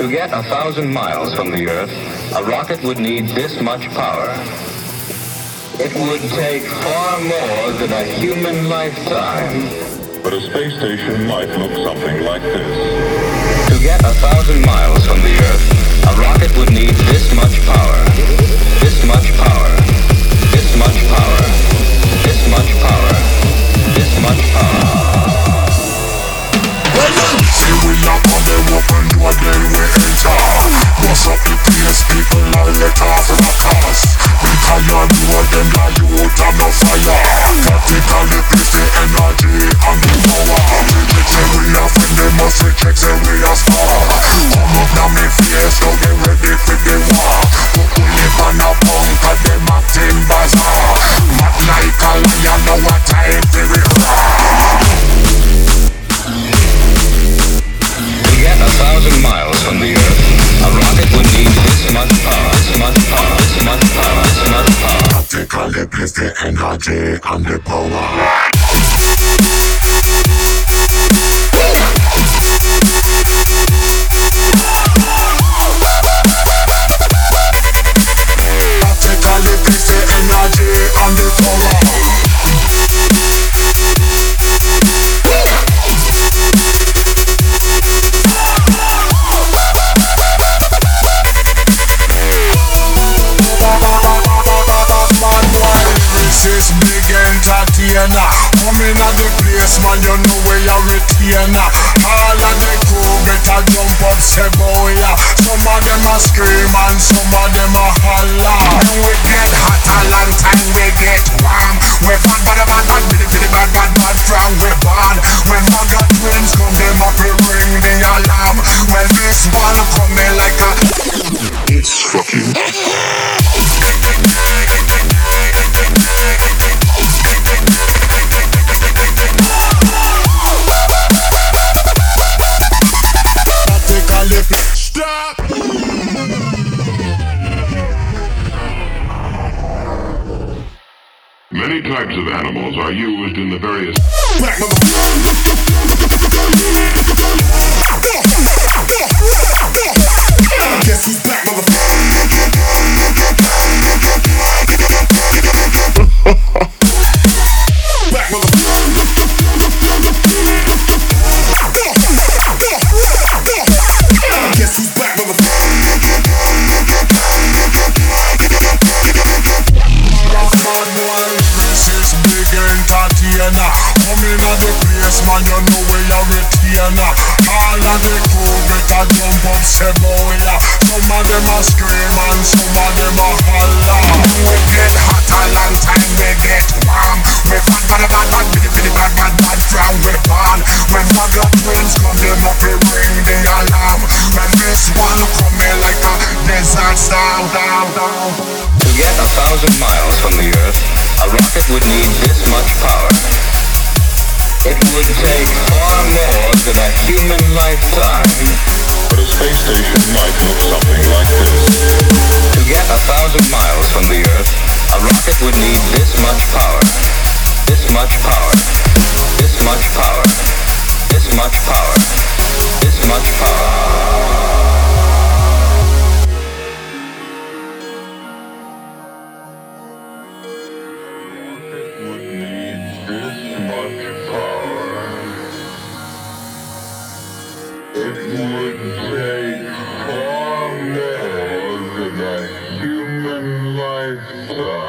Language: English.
To get 1,000 miles from the Earth, a rocket would need this much power. It would take far more than a human lifetime. But a space station might look something like this. To get 1,000 miles from the Earth, a rocket would need this much power. This much power. This much power. This much power. This much power. See we up on the open door, then we enter. Bust up the place, people are let off in a cars. Because you know them that you out of no fire. Practically place the energy and the power. Reject say we are friend, they must reject say we are star. Come up now me face, now get ready for the war. But we live on a punk and them acting bazaar. Mad like a lion, know what time for it roar. To get 1,000 miles from the Earth, a rocket would need this much power, this much power, this much power, this much power. Practically place the energy and the power. Practically place the energy and the power. This big entertainer coming at the place, man, you know where you're retainer. All of the crew better jump up, say boy, yeah. Some of them a scream and some of them a holler. When we get hot a long time we get warm. We bad, bad, bad, bad, bitty, bad, bad, bad from we born. When Maga twins come, them up and ring the alarm. When this one coming like a it's fucking stop. Many types of animals are used in the various Guess who's back, motherfucker? Back, motherfucker. Guess who's back, motherfucker? This is big entertainer. Coming at the place, man, you know where you're retainer. All of the crew better jump up, say boy, yeah. Some of them a scream and some of them a holler. We get hot a long time, we get warm. We bad, bad, bad, bad, bitty, bad, bad, bad from we born. When Maga twins come, them up and ring the alarm. When this one coming like a desert storm, down, down. To get 1,000 miles from the Earth, a rocket would need this much power. It would take far more than a human lifetime. But a space station might look something like this. To get 1,000 miles from the Earth, a rocket would need this much power. This much power. This much power. This much power. This much power. It would take far more than a human lifetime.